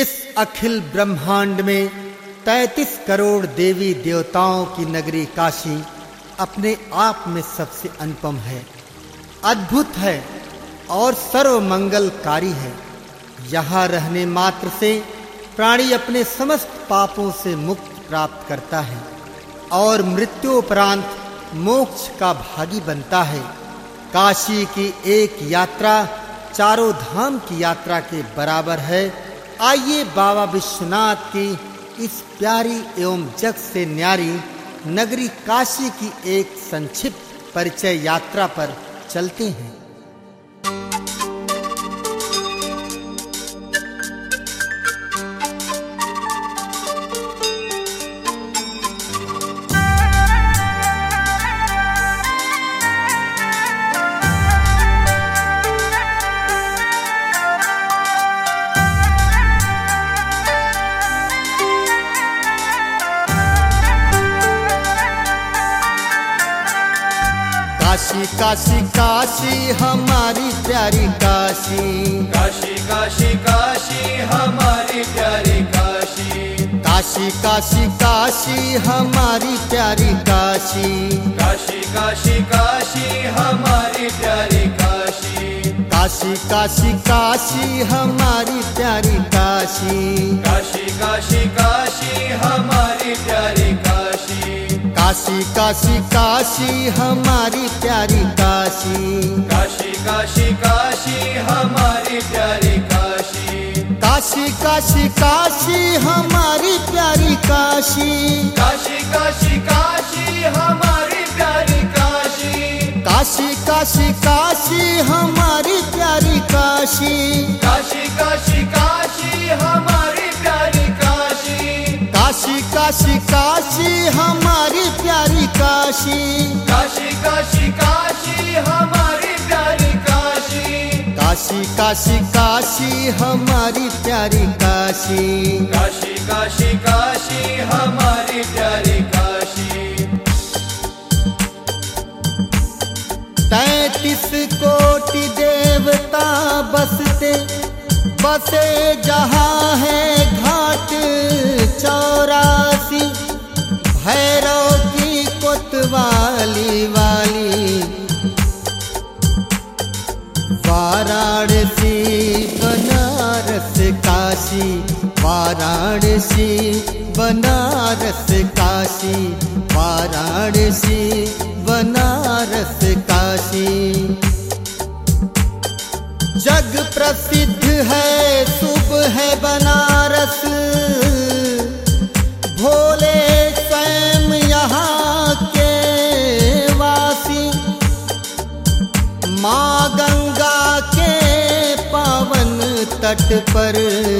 इस अखिल ब्रह्मांड में 33 करोड़ देवी देवताओं की नगरी काशी अपने आप में सबसे अनुपम है, अद्भुत है और सर्वमंगलकारी है। यहाँ रहने मात्र से प्राणी अपने समस्त पापों से मुक्ति प्राप्त करता है और मृत्यु उपरांत मोक्ष का भागी बनता है। काशी की एक यात्रा चारों धाम की यात्रा के बराबर है। आइए बाबा विश्वनाथ की इस प्यारी एवं जग से न्यारी नगरी काशी की एक संक्षिप्त परिचय यात्रा पर चलते हैं। काशी काशी काशी हमारी प्यारी काशी, काशी काशी काशी हमारी प्यारी काशी, काशी काशी काशी हमारी प्यारी काशी, काशी काशी काशी हमारी प्यारी काशी, काशी काशी काशी हमारी प्यारी काशी, काशी काशी काशी हमारी प्यारी काशी, काशी काशी काशी हमारी प्यारी काशी, काशी काशी काशी हमारी प्यारी काशी, काशी काशी काशी हमारी प्यारी काशी, काशी काशी काशी हमारी प्यारी काशी, काशी काशी काशी हमारी प्यारी काशी, काशी काशी काशी हमारी प्यारी काशी, काशी काशी काशी हमारी प्यारी काशी, काशी काशी काशी हमारी प्यारी काशी, काशी काशी काशी हमारी प्यारी काशी, काशी काशी काशी हमारी प्यारी काशी। 33 कोटि देवता बसे जहाँ है घाट 84, भैरव की कोतवाली वाली वाराणसी बनारस काशी, वाराणसी बनारस काशी, वाराणसी बनारस काशी। जग प्रसिद्ध है शुभ है बनारस, भोले स्वयं यहाँ के वासी, माँ गंगा के पावन तट पर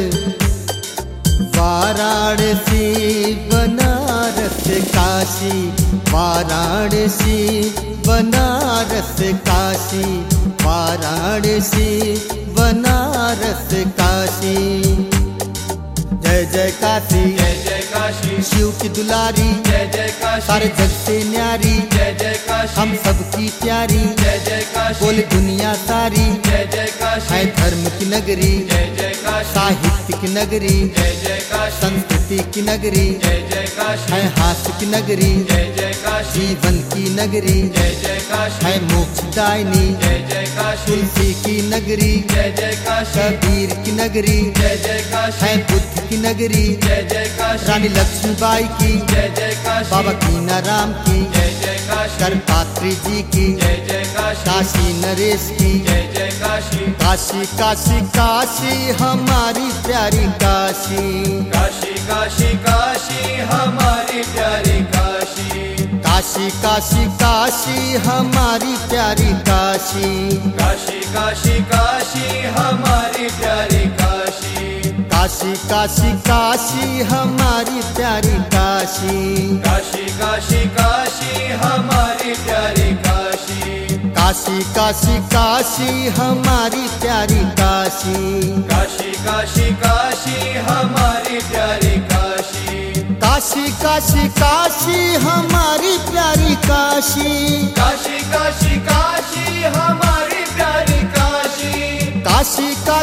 वाराणसी बनारस काशी, वाराणसी बनारस काशी, वाराणसी बनारस काशी। जय जय काशी, जय जय काशी, शिव की दुलारी, जय जय काशी, सारे जग से न्यारी, जय जय काशी, हम सबकी प्यारी, जय जय काशी, बोले दुनिया सारी, जय जय काशी, है धर्म की नगरी, जय जय काशी, साहित्य की नगरी, जय जय काशी, संस्कृति की नगरी, जय जय काशी, है हास्य की नगरी, जय जय काशी, जीवन की नगरी, जय जय काशी, है मोक्षदायिनी, जय जय काशी, तुलसी की नगरी, जय जय काशी, कबीर की नगरी, जय जय काशी, है बुद्ध की नगरी, जय जय काशी, रानी लक्ष्मीबाई की, जय जय काशी, बाबा कीनाराम की, जय जय काशी, करपात्री जी की, जय जय काशी, काशी नरेश की, जय जय काशी, काशी काशी काशी हमारी प्यारी काशी, काशी काशी काशी हमारी प्यारी काशी, काशी काशी काशी हमारी प्यारी काशी, काशी काशी काशी हमारी प्यारी काशी, काशी काशी काशी हमारी प्यारी काशी, काशी काशी काशी हमारी प्यारी काशी, काशी काशी काशी हमारी प्यारी काशी, काशी काशी काशी हमारी प्यारी काशी, काशी काशी काशी हमारी प्यारी काशी, काशी काशी काशी हमारी प्यारी काशी, काशी काशी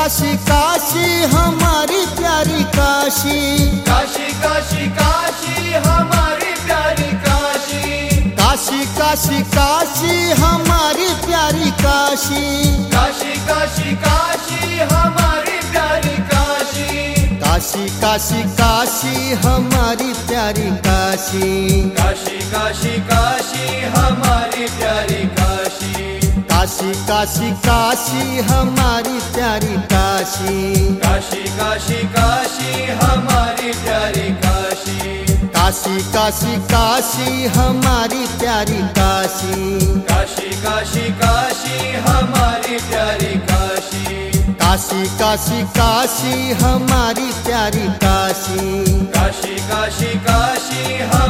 काशी काशी हमारी प्यारी काशी, काशी काशी काशी हमारी प्यारी काशी, काशी काशी काशी हमारी प्यारी काशी, काशी काशी काशी हमारी प्यारी काशी, काशी काशी काशी हमारी प्यारी काशी, काशी काशी काशी हमारी प्यारी काशी, काशी काशी काशी हमारी प्यारी काशी, काशी काशी काशी हमारी प्यारी काशी, काशी काशी काशी हमारी प्यारी काशी, काशी काशी काशी हमारी प्यारी काशी, काशी काशी काशी हमारी प्यारी काशी, काशी काशी काशी